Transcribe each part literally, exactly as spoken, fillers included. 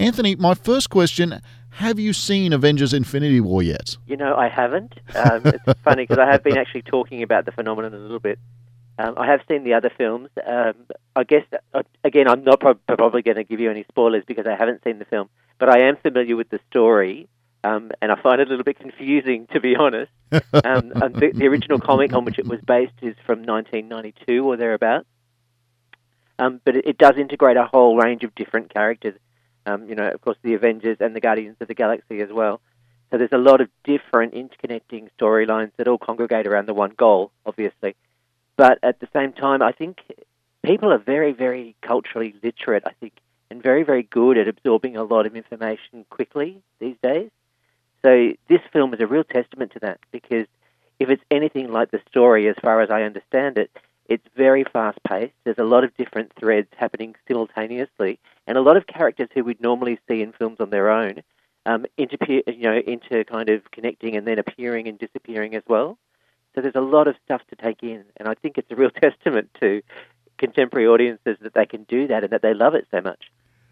Anthony, my first question, have you seen Avengers Infinity War yet? You know, I haven't. Um, it's funny because I have been actually talking about the phenomenon a little bit. Um, I have seen the other films. Um, I guess, uh, again, I'm not pro- probably going to give you any spoilers because I haven't seen the film, but I am familiar with the story, um, and I find it a little bit confusing, to be honest. Um, and the, the original comic on which it was based is from nineteen ninety-two or thereabouts, um, but it, it does integrate a whole range of different characters. Um, you know, of course, the Avengers and the Guardians of the Galaxy as well. So there's a lot of different interconnecting storylines that all congregate around the one goal, obviously. But at the same time, I think people are very, very culturally literate, I think, and very, very good at absorbing a lot of information quickly these days. So this film is a real testament to that, because if it's anything like the story, as far as I understand it, it's very fast-paced. There's a lot of different threads happening simultaneously, and a lot of characters who we'd normally see in films on their own, um, interpe- you know, into kind of connecting and then appearing and disappearing as well. So there's a lot of stuff to take in, and I think it's a real testament to contemporary audiences that they can do that and that they love it so much.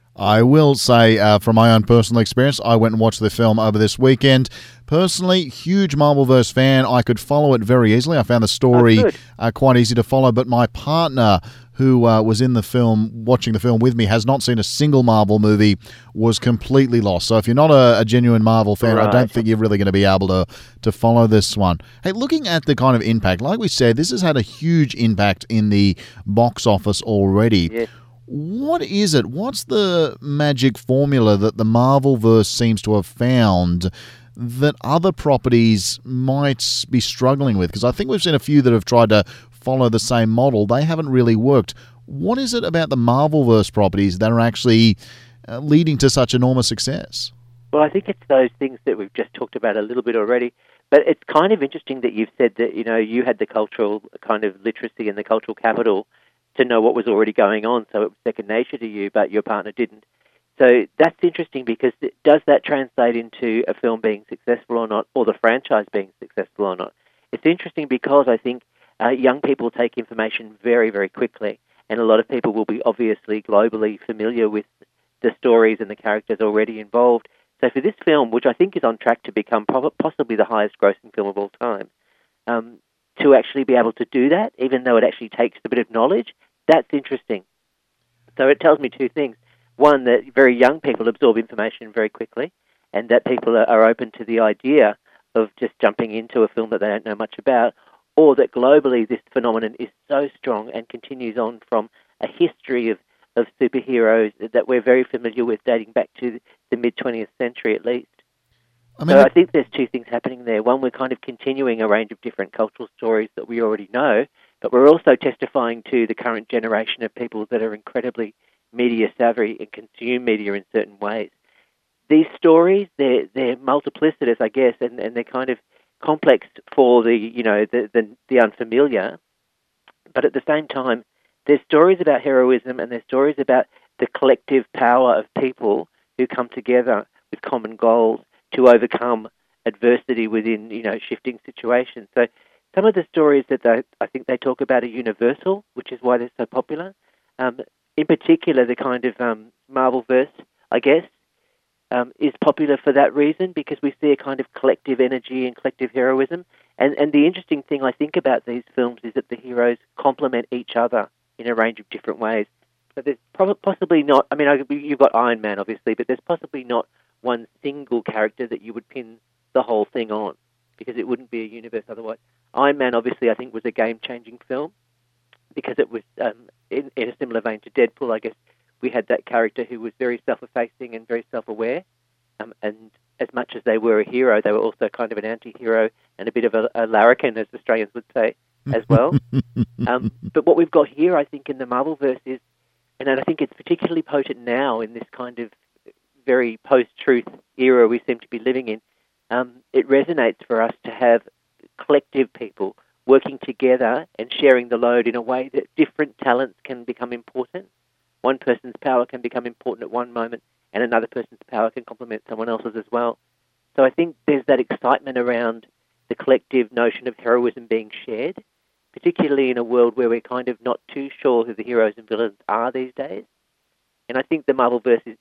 I will say, uh, from my own personal experience, I went and watched the film over this weekend. Personally, huge Marvelverse fan. I could follow it very easily. I found the story oh, uh, quite easy to follow, but my partner, who uh, was in the film, watching the film with me, has not seen a single Marvel movie, was completely lost. So if you're not a, a genuine Marvel fan, right. I don't think you're really going to be able to, to follow this one. Hey, looking at the kind of impact, like we said, this has had a huge impact in the box office already. Yeah. What is it? What's the magic formula that the Marvelverse seems to have found that other properties might be struggling with? Because I think we've seen a few that have tried to follow the same model. They haven't really worked. What is it about the Marvelverse properties that are actually uh, leading to such enormous success? Well, I think it's those things that we've just talked about a little bit already. But it's kind of interesting that you've said that, you know, you had the cultural kind of literacy and the cultural capital to know what was already going on, so it was second nature to you, but your partner didn't. So that's interesting, because does that translate into a film being successful or not, or the franchise being successful or not? It's interesting because I think uh, young people take information very, very quickly, and a lot of people will be obviously globally familiar with the stories and the characters already involved. So for this film, which I think is on track to become possibly the highest grossing film of all time, um, to actually be able to do that, even though it actually takes a bit of knowledge, that's interesting. So it tells me two things. One, that very young people absorb information very quickly, and that people are, are open to the idea of just jumping into a film that they don't know much about, or that globally this phenomenon is so strong and continues on from a history of, of superheroes that we're very familiar with, dating back to the mid-twentieth century at least. I mean, so I think there's two things happening there. One, we're kind of continuing a range of different cultural stories that we already know, but we're also testifying to the current generation of people that are incredibly media savvy and consume media in certain ways. These stories, they're, they're multiplicitous, I guess, and, and they're kind of complex for the, you know, the, the, the unfamiliar. But at the same time, there's stories about heroism, and there's stories about the collective power of people who come together with common goals to overcome adversity within, you know, shifting situations. So some of the stories that they, I think they talk about are universal, which is why they're so popular. Um, in particular, the kind of um, Marvelverse, I guess, um, is popular for that reason, because we see a kind of collective energy and collective heroism. And, and the interesting thing I think about these films is that the heroes complement each other in a range of different ways. So there's probably possibly not, I mean, you've got Iron Man, obviously, but there's possibly not one single character that you would pin the whole thing on, because it wouldn't be a universe otherwise. Iron Man, obviously, I think was a game-changing film, because it was, um, in, in a similar vein to Deadpool, I guess, we had that character who was very self-effacing and very self-aware, um, and as much as they were a hero, they were also kind of an anti-hero and a bit of a, a larrikin, as Australians would say, as well. um, but what we've got here, I think, in the Marvelverse is, and I think it's particularly potent now in this kind of very post-truth era we seem to be living in, um, it resonates for us to have collective people working together and sharing the load in a way that different talents can become important. One person's power can become important at one moment, and another person's power can complement someone else's as well. So I think there's that excitement around the collective notion of heroism being shared, particularly in a world where we're kind of not too sure who the heroes and villains are these days. And I think the Marvelverse is, is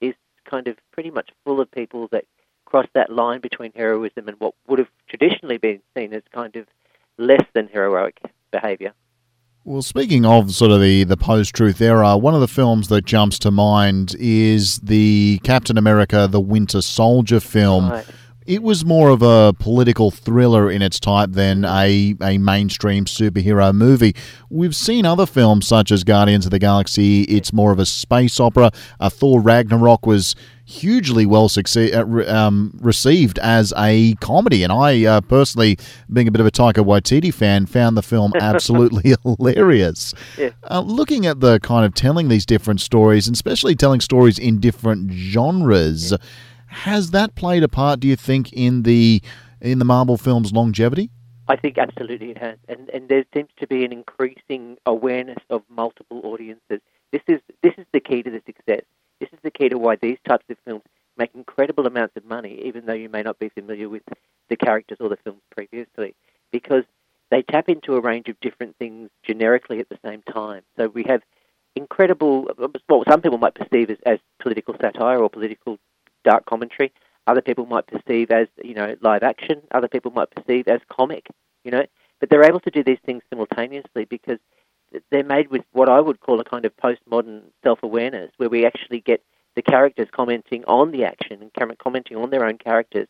kind of pretty much full of people that cross that line between heroism and what would have traditionally been seen as kind of less than heroic behaviour. Well, speaking of sort of the, the post-truth era, one of the films that jumps to mind is the Captain America, the Winter Soldier film. Right. It was more of a political thriller in its type than a, a mainstream superhero movie. We've seen other films such as Guardians of the Galaxy. It's more of a space opera. Uh, Thor Ragnarok was hugely well succeed, uh, re- um, received as a comedy. And I uh, personally, being a bit of a Taika Waititi fan, found the film absolutely hilarious. Yeah. Uh, looking at the kind of telling these different stories, and especially telling stories in different genres, yeah. Has that played a part, do you think, in the in the Marvel film's longevity? I think absolutely it has. And and there seems to be an increasing awareness of multiple audiences. This is this is the key to the success. This is the key to why these types of films make incredible amounts of money, even though you may not be familiar with the characters or the films previously, because they tap into a range of different things generically at the same time. So we have incredible, what some people might perceive as, as political satire or political dark commentary. Other people might perceive as, you know, live action. Other people might perceive as comic, you know. But they're able to do these things simultaneously because they're made with what I would call a kind of postmodern self-awareness, where we actually get the characters commenting on the action and commenting on their own characters.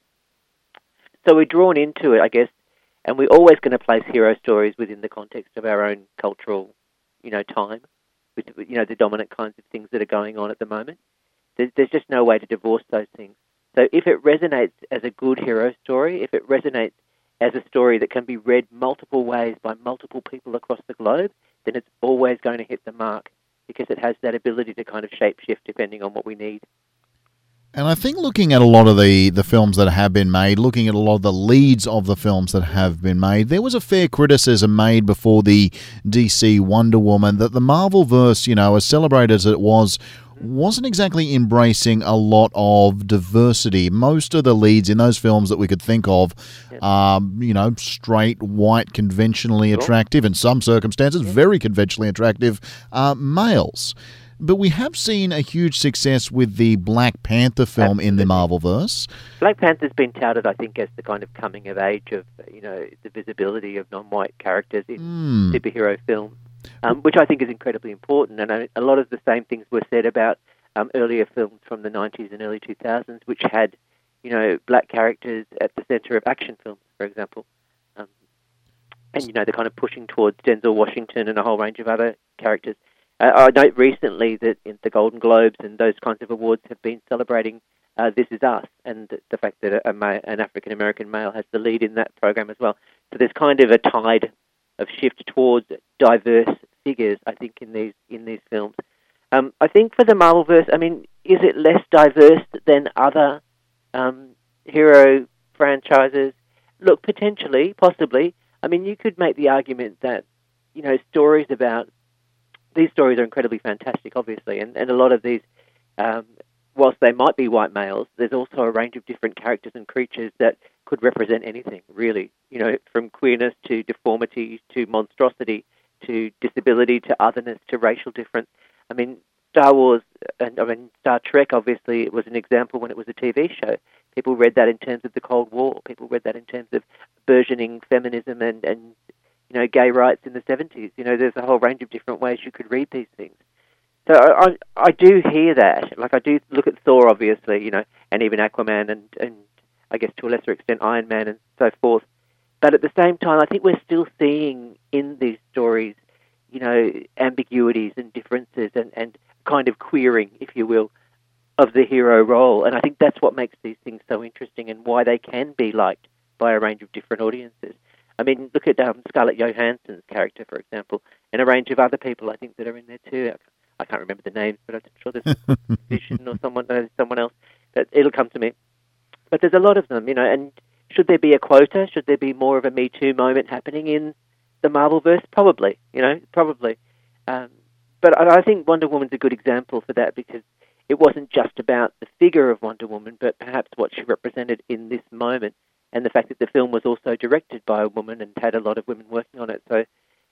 So we're drawn into it, I guess, and we're always going to place hero stories within the context of our own cultural, you know, time, with, you know, the dominant kinds of things that are going on at the moment. There's just no way to divorce those things. So if it resonates as a good hero story, if it resonates as a story that can be read multiple ways by multiple people across the globe, then it's always going to hit the mark because it has that ability to kind of shape-shift depending on what we need. And I think looking at a lot of the, the films that have been made, looking at a lot of the leads of the films that have been made, there was a fair criticism made before the D C Wonder Woman that the Marvelverse, you know, as celebrated as it was, wasn't exactly embracing a lot of diversity. Most of the leads in those films that we could think of yep. are, you know, straight, white, conventionally sure. attractive, in some circumstances, yep. very conventionally attractive uh, males. But we have seen a huge success with the Black Panther film Absolutely. in the Marvelverse. Black Panther's been touted, I think, as the kind of coming of age of, you know, the visibility of non-white characters in mm. superhero films. Um, which I think is incredibly important. And I, a lot of the same things were said about um, earlier films from the nineties and early two thousands, which had, you know, black characters at the centre of action films, for example. Um, and, you know, they're kind of pushing towards Denzel Washington and a whole range of other characters. Uh, I note recently that in the Golden Globes and those kinds of awards have been celebrating uh, This Is Us and the fact that a, a ma- an African-American male has the lead in that program as well. So there's kind of a tide of shift towards diverse figures, I think, in these in these films. Um, I think for the Marvelverse, I mean, is it less diverse than other um, hero franchises? Look, potentially, possibly. I mean, you could make the argument that, you know, stories about... These stories are incredibly fantastic, obviously, and, and a lot of these, um, whilst they might be white males, there's also a range of different characters and creatures that could represent anything, really. You know, from queerness to deformity to monstrosity to disability to otherness to racial difference. I mean, Star Wars, and I mean, Star Trek, obviously, it was an example when it was a T V show. People read that in terms of the Cold War. People read that in terms of burgeoning feminism and, and you know, gay rights in the seventies. You know, there's a whole range of different ways you could read these things. So I, I, I do hear that. Like, I do look at Thor, obviously, you know, and even Aquaman and, and I guess to a lesser extent Iron Man and so forth. But at the same time, I think we're still seeing in these stories, you know, ambiguities and differences and, and kind of queering, if you will, of the hero role. And I think that's what makes these things so interesting and why they can be liked by a range of different audiences. I mean, look at um, Scarlett Johansson's character, for example, and a range of other people I think that are in there too. I can't remember the names, but I'm sure there's Vision or someone, uh, someone else. But it'll come to me. But there's a lot of them, you know, and should there be a quota? Should there be more of a Me Too moment happening in the Marvelverse? Probably, you know, probably. Um, but I, I think Wonder Woman's a good example for that because it wasn't just about the figure of Wonder Woman, but perhaps what she represented in this moment and the fact that the film was also directed by a woman and had a lot of women working on it. So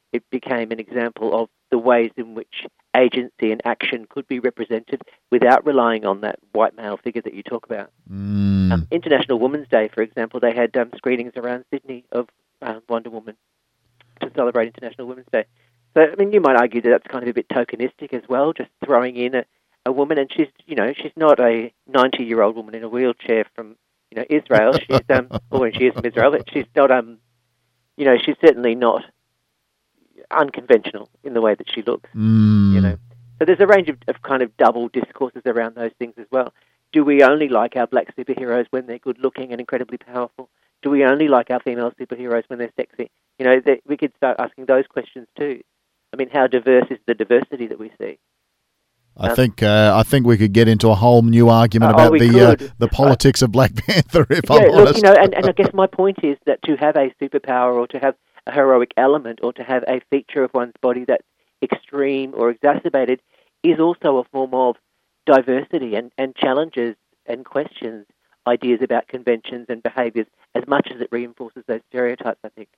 it became an example of the ways in which agency and action could be represented without relying on that white male figure that you talk about. Mm. Um, International Women's Day, for example, they had um, screenings around Sydney of um, Wonder Woman to celebrate International Women's Day. So, I mean, you might argue that that's kind of a bit tokenistic as well, just throwing in a, a woman, and she's, you know, she's not a ninety-year-old woman in a wheelchair from, you know, Israel. She's, um, or she is from Israel, but she's not, um, you know, she's certainly not unconventional in the way that she looks, Mm. you know. So there's a range of, of kind of double discourses around those things as well. Do we only like our black superheroes when they're good-looking and incredibly powerful? Do we only like our female superheroes when they're sexy? You know, they, we could start asking those questions too. I mean, how diverse is the diversity that we see? I Um, think uh, I think we could get into a whole new argument Uh, oh, about we the uh, could. the politics of Black Panther. If yeah, I'm look, honest, you know, and, and I guess my point is that to have a superpower or to have a heroic element or to have a feature of one's body that's extreme or exacerbated is also a form of diversity and, and challenges and questions ideas about conventions and behaviours as much as it reinforces those stereotypes, I think.